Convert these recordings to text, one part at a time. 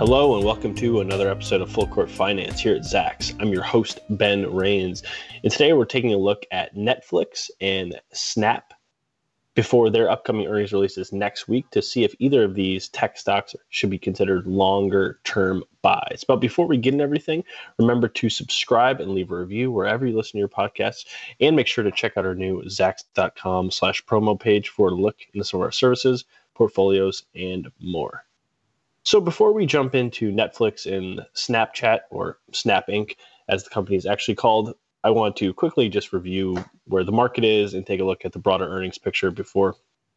Hello and welcome to another episode of Full Court Finance here at Zacks. I'm your host, Ben Rains, and today we're taking a look at Netflix and Snap before their upcoming earnings releases next week to see if either of these tech stocks should be considered longer-term buys. But before we get into everything, remember to subscribe and leave a review wherever you listen to your podcasts, and make sure to check out our new Zacks.com/promo page for a look into some of our services, portfolios, and more. So before we jump into Netflix and Snapchat, or Snap Inc., as the company is actually called, I want to quickly just review where the market is and take a look at the broader earnings picture before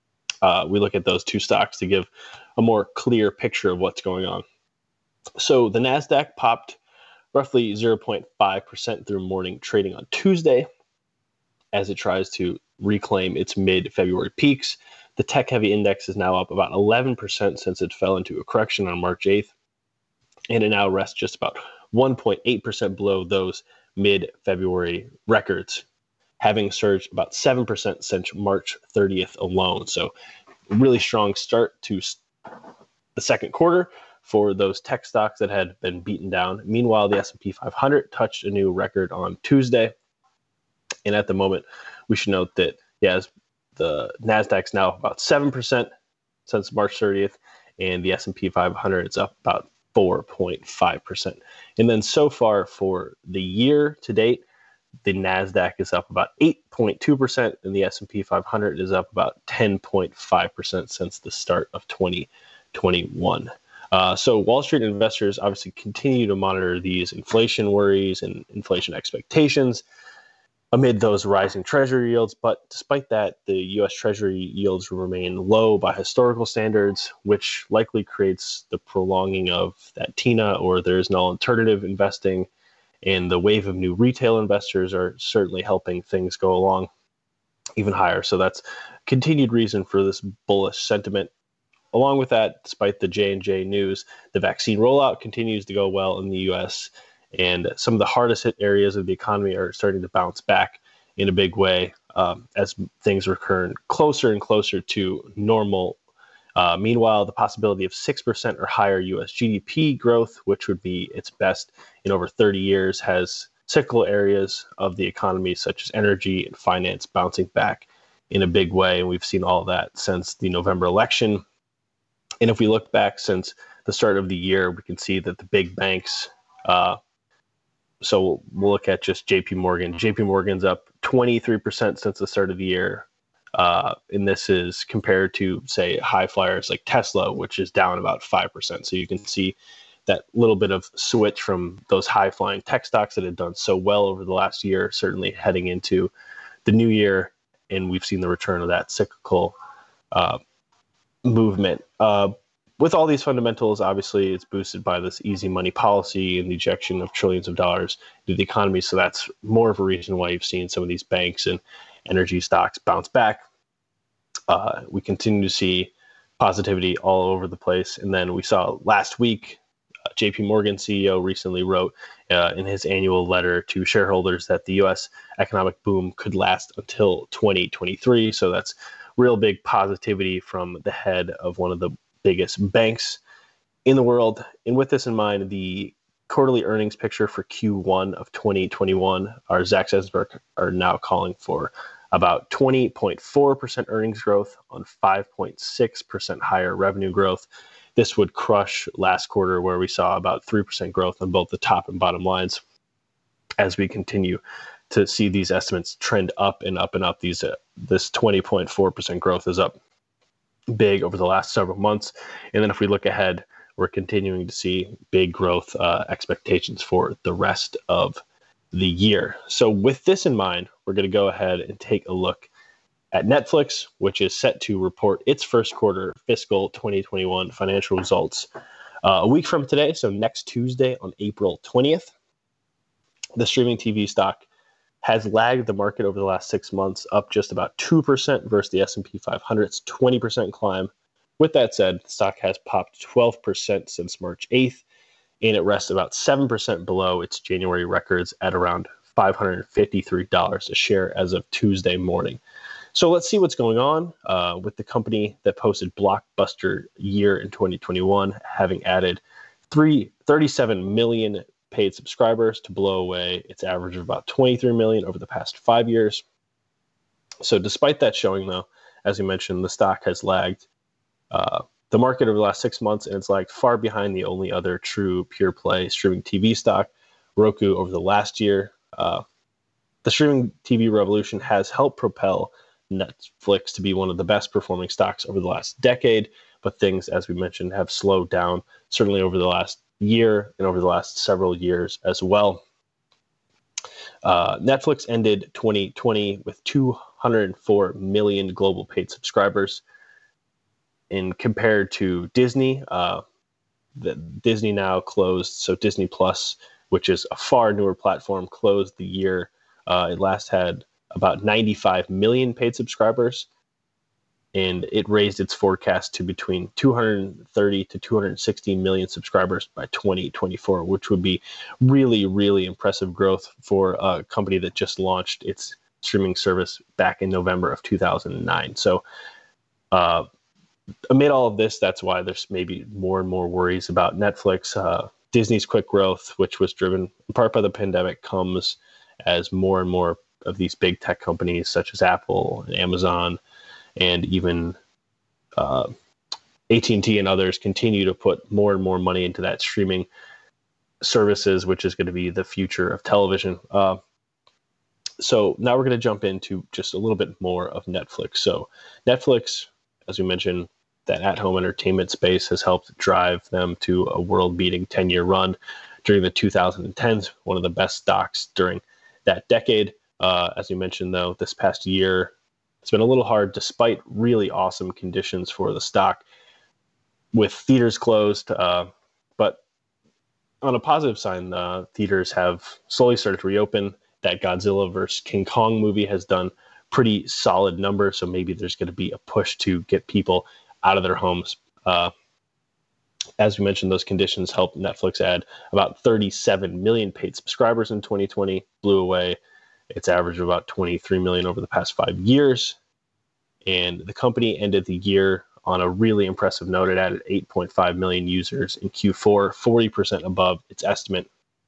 we look at those two stocks to give a more clear picture of what's going on. So the NASDAQ popped roughly 0.5% through morning trading on Tuesday as it tries to reclaim its mid-February peaks. The tech-heavy index is now up about 11% since it fell into a correction on March 8th, and it now rests just about 1.8% below those mid-February records, having surged about 7% since March 30th alone. So really strong start to the second quarter for those tech stocks that had been beaten down. Meanwhile, the S&P 500 touched a new record on Tuesday, and at the moment, we should note that, the NASDAQ's now up about 7% since March 30th, and the S&P 500 is up about 4.5%. And then so far for the year to date, the NASDAQ is up about 8.2%, and the S&P 500 is up about 10.5% since the start of 2021. So Wall Street investors obviously continue to monitor these inflation worries and inflation expectations amid those rising treasury yields. But despite that, the U.S. Treasury yields remain low by historical standards, which likely creates the prolonging of that TINA, or there's no alternative investing. And the wave of new retail investors are certainly helping things go along even higher. So that's continued reason for this bullish sentiment. Along with that, despite the J&J news, the vaccine rollout continues to go well in the U.S., and some of the hardest hit areas of the economy are starting to bounce back in a big way as things return closer and closer to normal. Meanwhile, the possibility of 6% or higher U.S. GDP growth, which would be its best in over 30 years, has cyclical areas of the economy such as energy and finance bouncing back in a big way. And we've seen all that since the November election. And if we look back since the start of the year, we can see that the big banks, so we'll look at just JP Morgan. JP Morgan's up 23% since the start of the year. And this is compared to, say, high flyers like Tesla, which is down about 5%. So you can see that little bit of switch from those high flying tech stocks that had done so well over the last year, certainly heading into the new year. And we've seen the return of that cyclical movement. With all these fundamentals, obviously, it's boosted by this easy money policy and the ejection of trillions of dollars into the economy. So that's more of a reason why you've seen some of these banks and energy stocks bounce back. We continue to see positivity all over the place. And then we saw last week, JP Morgan CEO recently wrote in his annual letter to shareholders that the U.S. economic boom could last until 2023. So that's real big positivity from the head of one of the biggest banks in the world. And with this in mind, the quarterly earnings picture for Q1 of 2021, our Zacks Esberg are now calling for about 20.4% earnings growth on 5.6% higher revenue growth. This would crush last quarter, where we saw about 3% growth on both the top and bottom lines. As we continue to see these estimates trend up and up and up, this 20.4% growth is up big over the last several months. And then if we look ahead, we're continuing to see big growth expectations for the rest of the year. So with this in mind, we're going to go ahead and take a look at Netflix, which is set to report its first quarter fiscal 2021 financial results a week from today. So next Tuesday on April 20th. The streaming TV stock has lagged the market over the last 6 months, up just about 2% versus the S&P 500's 20% climb. With that said, the stock has popped 12% since March 8th, and it rests about 7% below its January records at around $553 a share as of Tuesday morning. So let's see what's going on with the company that posted blockbuster year in 2021, having added 37 million paid subscribers to blow away its average of about 23 million over the past 5 years. So despite that showing, though, as you mentioned, the stock has lagged the market over the last 6 months, and it's lagged far behind the only other true pure play streaming TV stock, Roku, over the last year. The streaming TV revolution has helped propel Netflix to be one of the best performing stocks over the last decade, but things, as we mentioned, have slowed down, certainly over the last year and over the last several years as well. Netflix ended 2020 with 204 million global paid subscribers. And compared to Disney, Disney now closed, so Disney Plus, which is a far newer platform, closed the year. It last had about 95 million paid subscribers, and it raised its forecast to between 230 to 260 million subscribers by 2024, which would be really, really impressive growth for a company that just launched its streaming service back in November of 2009. So amid all of this, that's why there's maybe more and more worries about Netflix. Disney's quick growth, which was driven in part by the pandemic, comes as more and more of these big tech companies such as Apple and Amazon and even AT&T and others continue to put more and more money into that streaming services, which is going to be the future of television. So now we're going to jump into just a little bit more of Netflix. So Netflix, as we mentioned, that at-home entertainment space has helped drive them to a world-beating 10-year run during the 2010s, one of the best stocks during that decade. As you mentioned, though, this past year, it's been a little hard despite really awesome conditions for the stock with theaters closed. But on a positive sign, theaters have slowly started to reopen. That Godzilla vs. King Kong movie has done pretty solid numbers, so maybe there's going to be a push to get people out of their homes. As we mentioned, those conditions helped Netflix add about 37 million paid subscribers in 2020, blew away its average of about 23 million over the past 5 years. And the company ended the year on a really impressive note. It added 8.5 million users in Q4, 40% above its estimate.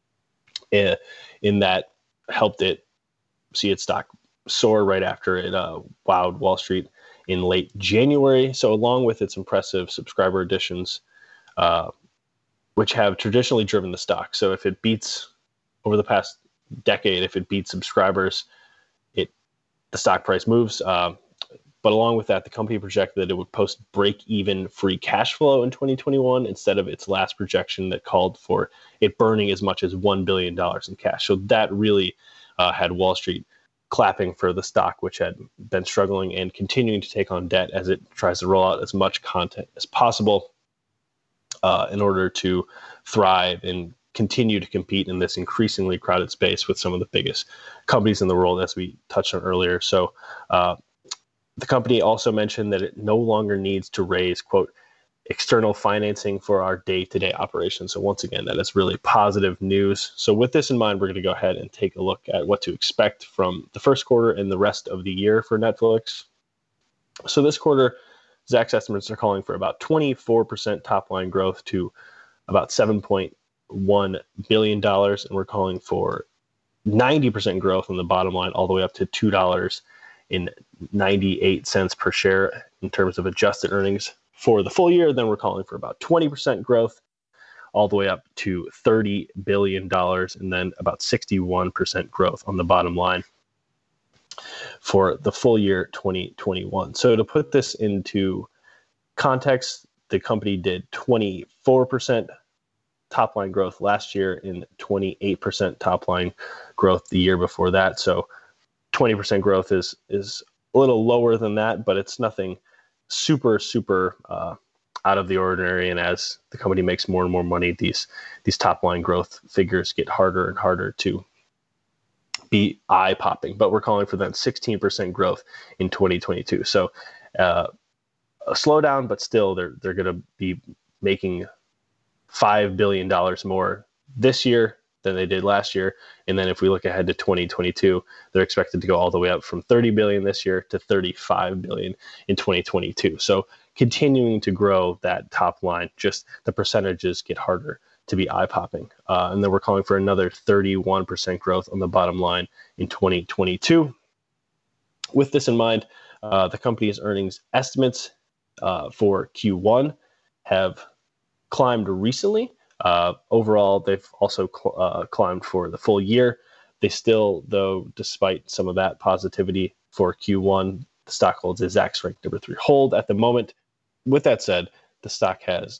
In that helped it see its stock soar right after it wowed Wall Street in late January. So along with its impressive subscriber additions, which have traditionally driven the stock. So if it beats over the past decade, if it beats subscribers, the stock price moves. But along with that, the company projected that it would post break-even free cash flow in 2021 instead of its last projection that called for it burning as much as $1 billion in cash. So that really had Wall Street clapping for the stock, which had been struggling and continuing to take on debt as it tries to roll out as much content as possible in order to thrive and continue to compete in this increasingly crowded space with some of the biggest companies in the world, as we touched on earlier. So the company also mentioned that it no longer needs to raise, quote, external financing for our day-to-day operations. So once again, that is really positive news. So with this in mind, we're going to go ahead and take a look at what to expect from the first quarter and the rest of the year for Netflix. So this quarter, Zacks estimates are calling for about 24% top-line growth to about $7.1 billion, and we're calling for 90% growth on the bottom line, all the way up to $2.98 per share in terms of adjusted earnings for the full year. Then we're calling for about 20% growth, all the way up to $30 billion, and then about 61% growth on the bottom line for the full year 2021. So to put this into context, the company did 24% top line growth last year and 28% top line growth the year before that. So 20% growth is a little lower than that, but it's nothing super out of the ordinary. And as the company makes more and more money, these top line growth figures get harder and harder to be eye popping. But we're calling for that 16% growth in 2022. So a slowdown, but still they're going to be making $5 billion more this year than they did last year. And then if we look ahead to 2022, they're expected to go all the way up from 30 billion this year to 35 billion in 2022. So continuing to grow that top line, just the percentages get harder to be eye-popping. And then we're calling for another 31% growth on the bottom line in 2022. With this in mind, the company's earnings estimates for Q1 have climbed recently. Overall, they've also climbed for the full year. They still, though, despite some of that positivity for Q1, the stock holds a Zacks ranked number 3 hold at the moment. With that said, the stock has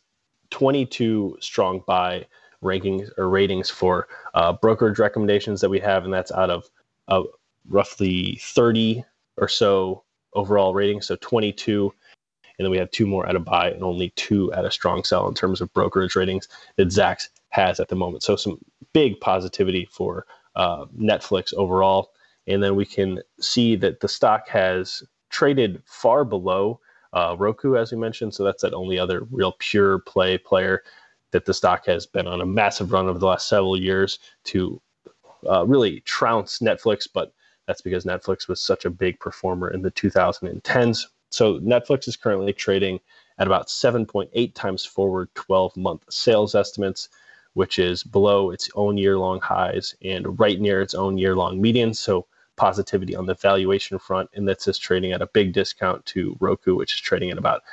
22 strong buy rankings or ratings for brokerage recommendations that we have, and that's out of roughly 30 or so overall ratings. So 22, and then we have 2 more at a buy and only 2 at a strong sell in terms of brokerage ratings that Zacks has at the moment. So some big positivity for Netflix overall. And then we can see that the stock has traded far below Roku, as we mentioned. So that's that only other real pure play player that the stock has been on a massive run over the last several years to really trounce Netflix. But that's because Netflix was such a big performer in the 2010s. So Netflix is currently trading at about 7.8 times forward 12-month sales estimates, which is below its own year-long highs and right near its own year-long median. So positivity on the valuation front, and that's just trading at a big discount to Roku, which is trading at about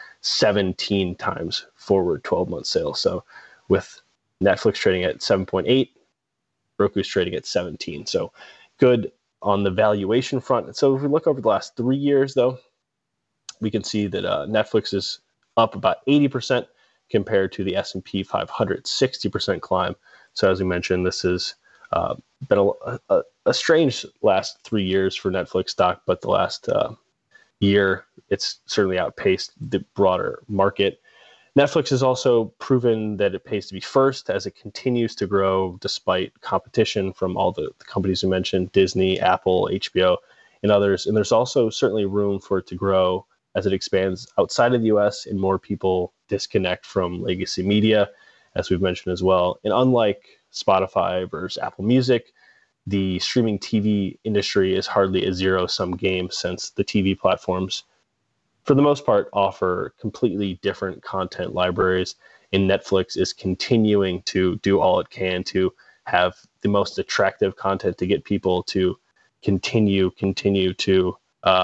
17 times forward 12-month sales. So with Netflix trading at 7.8, Roku's trading at 17. So good on the valuation front. So if we look over the last 3 years, though, we can see that Netflix is up about 80% compared to the S&P 500 60% climb. So as we mentioned, this has been a strange last 3 years for Netflix stock, but the last year, it's certainly outpaced the broader market. Netflix has also proven that it pays to be first as it continues to grow despite competition from all the companies we mentioned, Disney, Apple, HBO, and others. And there's also certainly room for it to grow as it expands outside of the US and more people disconnect from legacy media, as we've mentioned as well. And unlike Spotify versus Apple Music, the streaming TV industry is hardly a zero-sum game, since the TV platforms, for the most part, offer completely different content libraries, and Netflix is continuing to do all it can to have the most attractive content to get people to continue to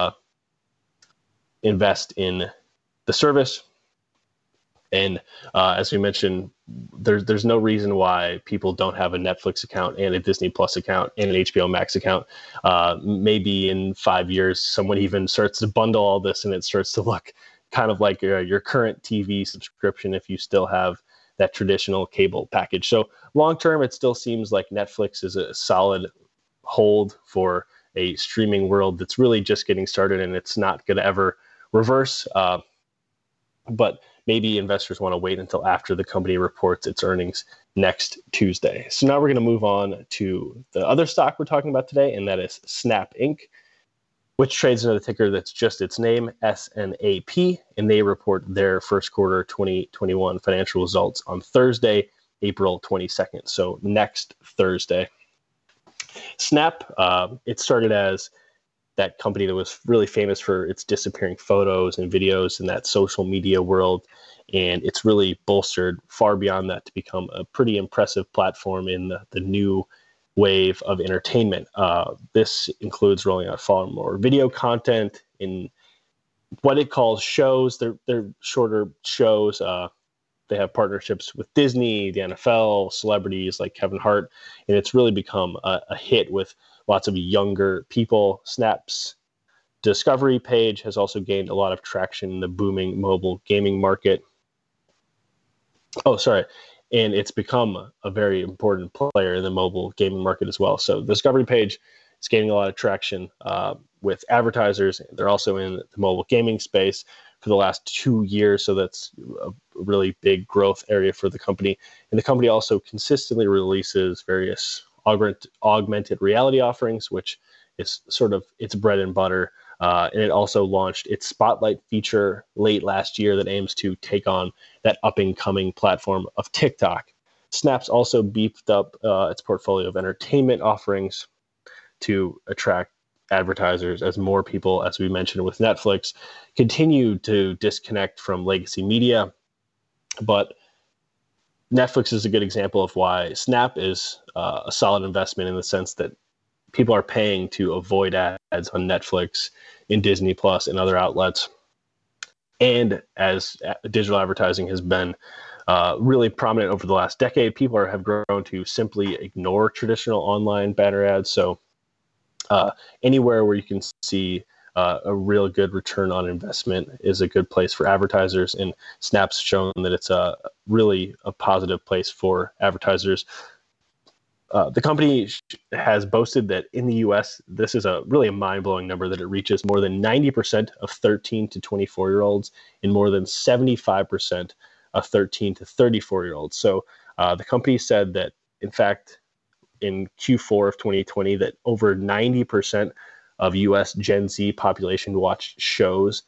invest in the service. And as we mentioned, there's no reason why people don't have a Netflix account and a Disney Plus account and an HBO Max account. Maybe in 5 years, someone even starts to bundle all this and it starts to look kind of like your current TV subscription if you still have that traditional cable package. So long term, it still seems like Netflix is a solid hold for a streaming world that's really just getting started, and it's not going to ever reverse. But maybe investors want to wait until after the company reports its earnings next Tuesday. So now we're going to move on to the other stock we're talking about today, and that is Snap Inc., which trades under the ticker that's just its name, SNAP, and they report their first quarter 2021 financial results on Thursday, April 22nd. So next Thursday. Snap, it started as that company that was really famous for its disappearing photos and videos in that social media world. And it's really bolstered far beyond that to become a pretty impressive platform in the new wave of entertainment. This includes rolling out far more video content in what it calls shows. They're shorter shows. They have partnerships with Disney, the NFL, celebrities like Kevin Hart, and it's really become a hit with lots of younger people. Snap's Discovery page has also gained a lot of traction in the booming mobile gaming market. And it's become a very important player in the mobile gaming market as well. So the Discovery page is gaining a lot of traction with advertisers. They're also in the mobile gaming space for the last 2 years. So that's a really big growth area for the company. And the company also consistently releases various augmented reality offerings, which is sort of its bread and butter. And it also launched its Spotlight feature late last year that aims to take on that up-and-coming platform of TikTok. Snap's also beefed up its portfolio of entertainment offerings to attract advertisers as more people, as we mentioned with Netflix, continue to disconnect from legacy media. But Netflix is a good example of why Snap is a solid investment in the sense that people are paying to avoid ads on Netflix, in Disney Plus, and other outlets. And as digital advertising has been really prominent over the last decade, people have grown to simply ignore traditional online banner ads. So anywhere where you can see a real good return on investment is a good place for advertisers. And Snap's shown that it's really a positive place for advertisers. The company has boasted that in the U.S., this is really a mind-blowing number, that it reaches more than 90% of 13 to 24-year-olds and more than 75% of 13 to 34-year-olds. So the company said that, in fact, in Q4 of 2020, that over 90% of U.S. Gen Z population watched shows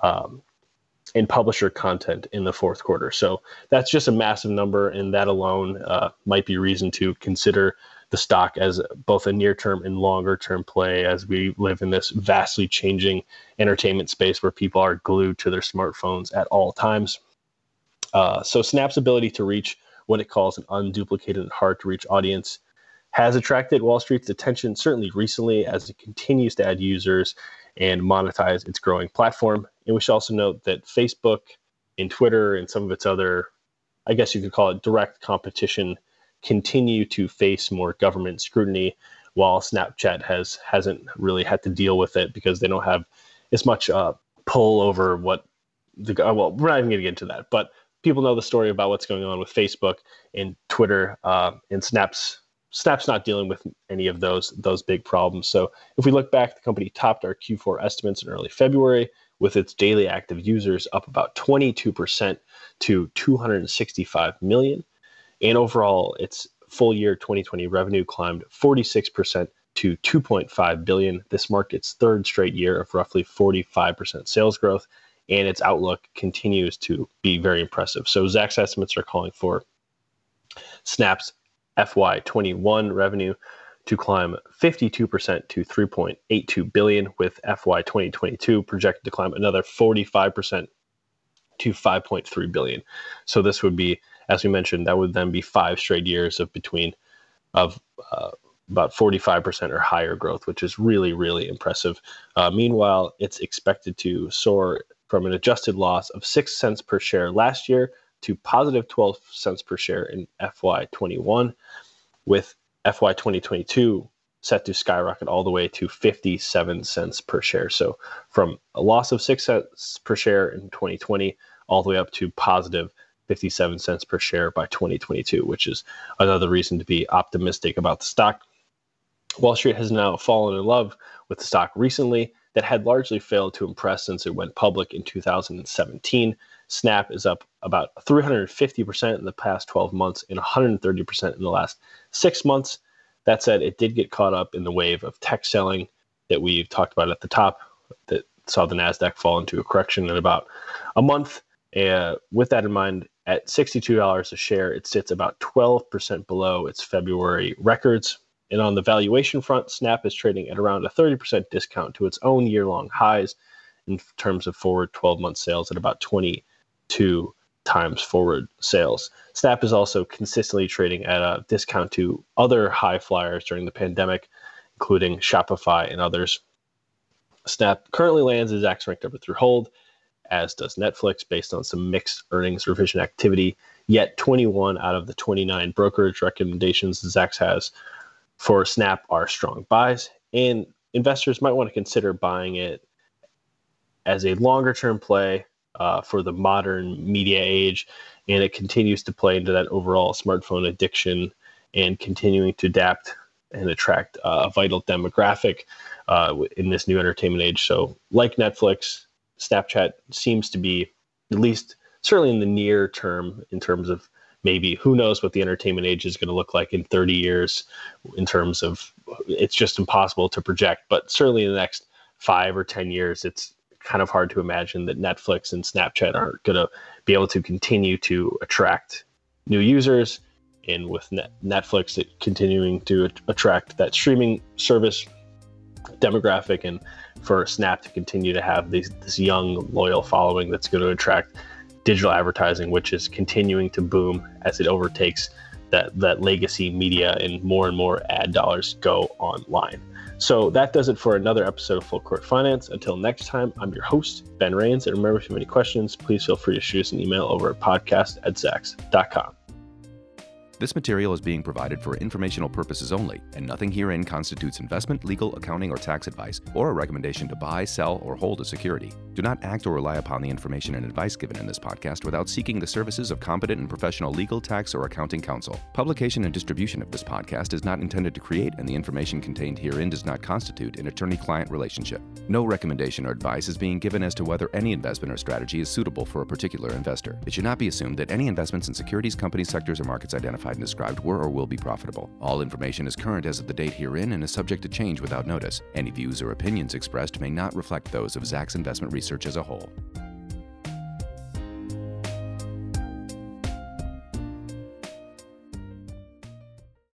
and publisher content in the fourth quarter. So that's just a massive number, and that alone might be reason to consider the stock as both a near-term and longer-term play as we live in this vastly changing entertainment space where people are glued to their smartphones at all times. So Snap's ability to reach what it calls an unduplicated and hard-to-reach audience has attracted Wall Street's attention, certainly recently, as it continues to add users and monetize its growing platform. And we should also note that Facebook and Twitter and some of its other, I guess you could call it direct competition, continue to face more government scrutiny, while Snapchat hasn't really had to deal with it because they don't have as much pull over what well, we're not even going to get into that, but people know the story about what's going on with Facebook and Twitter, and Snap's not dealing with any of those big problems. So if we look back, the company topped our Q4 estimates in early February, with its daily active users up about 22% to 265 million. And overall, its full year 2020 revenue climbed 46% to 2.5 billion. This marked its third straight year of roughly 45% sales growth, and its outlook continues to be very impressive. So Zacks estimates are calling for Snap's FY21 revenue to climb 52% to 3.82 billion, with FY 2022 projected to climb another 45% to 5.3 billion. So this would be, as we mentioned, that would then be 5 straight years of about 45% or higher growth, which is really, really impressive. Meanwhile, it's expected to soar from an adjusted loss of 6 cents per share last year to positive 12 cents per share in FY21, with FY 2022 set to skyrocket all the way to 57 cents per share. So from a loss of 6 cents per share in 2020 all the way up to positive 57 cents per share by 2022, which is another reason to be optimistic about the stock. Wall Street has now fallen in love with the stock recently, that had largely failed to impress since it went public in 2017. Snap is up about 350% in the past 12 months and 130% in the last 6 months. That said, it did get caught up in the wave of tech selling that we've talked about at the top that saw the NASDAQ fall into a correction in about a month. With that in mind, at $62 a share, it sits about 12% below its February records. And on the valuation front, Snap is trading at around a 30% discount to its own year-long highs in terms of forward 12-month sales at about 22 times forward sales. Snap is also consistently trading at a discount to other high flyers during the pandemic, including Shopify and others. Snap currently lands as Zacks ranked number 3 hold, as does Netflix, based on some mixed earnings revision activity. Yet 21 out of the 29 brokerage recommendations Zacks has for Snap are strong buys, and investors might want to consider buying it as a longer-term play for the modern media age, and it continues to play into that overall smartphone addiction and continuing to adapt and attract a vital demographic in this new entertainment age. So like Netflix, Snapchat seems to be, at least certainly in the near term, in terms of maybe who knows what the entertainment age is going to look like in 30 years in terms of, it's just impossible to project, but certainly in the next 5 or 10 years, it's kind of hard to imagine that Netflix and Snapchat aren't going to be able to continue to attract new users. And with Netflix continuing to attract that streaming service demographic, and for Snap to continue to have this young, loyal following that's going to attract digital advertising, which is continuing to boom as it overtakes that legacy media and more ad dollars go online. So that does it for another episode of Full Court Finance. Until next time, I'm your host, Ben Rains. And remember, if you have any questions, please feel free to shoot us an email over at podcast@zacks.com. This material is being provided for informational purposes only, and nothing herein constitutes investment, legal, accounting, or tax advice, or a recommendation to buy, sell, or hold a security. Do not act or rely upon the information and advice given in this podcast without seeking the services of competent and professional legal, tax, or accounting counsel. Publication and distribution of this podcast is not intended to create, and the information contained herein does not constitute an attorney-client relationship. No recommendation or advice is being given as to whether any investment or strategy is suitable for a particular investor. It should not be assumed that any investments in securities, companies, sectors, or markets identified and described were or will be profitable. All information is current as of the date herein and is subject to change without notice. Any views or opinions expressed may not reflect those of Zacks Investment Research as a whole.